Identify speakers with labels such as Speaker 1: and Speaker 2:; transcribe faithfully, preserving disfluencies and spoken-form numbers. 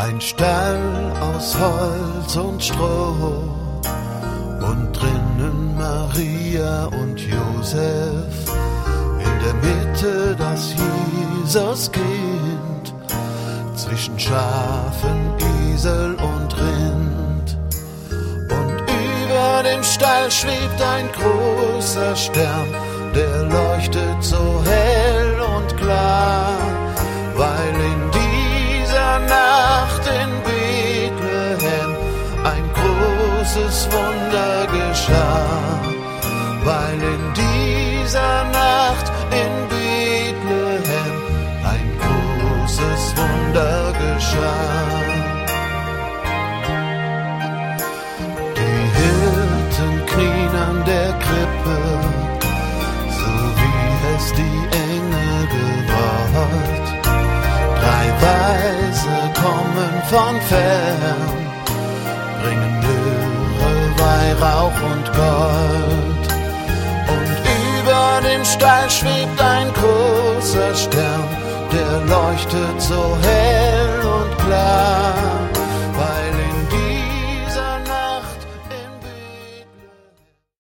Speaker 1: Ein Stall aus Holz und Stroh und drinnen Maria und Josef, in der Mitte das Jesuskind, zwischen Schafen, Esel und Rind. Und über dem Stall schwebt ein großer Stern, der leuchtet so hell und klar, weil in dieser Nacht in Bethlehem ein großes Wunder geschah. Weil in dieser Nacht in Bethlehem ein großes Wunder geschah. Die Hirten knien an der Krippe, so wie es die Engel gewollt. Drei Weise kommen von fern, bringen Myrrhe, Weihrauch und Gold. Und über dem Stall schwebt ein großer Stern, der leuchtet so hell und klar.